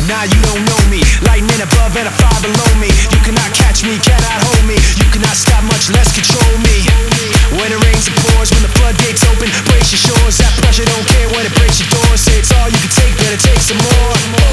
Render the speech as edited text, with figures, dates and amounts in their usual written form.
Nah, you don't know me. Lightning above and a fire below me. You cannot catch me, cannot hold me. You cannot stop, much less control me. When it rains, it pours. When the floodgates open, brace your shores. That pressure don't care when it breaks your doors. Say it's all you can take, better take some more.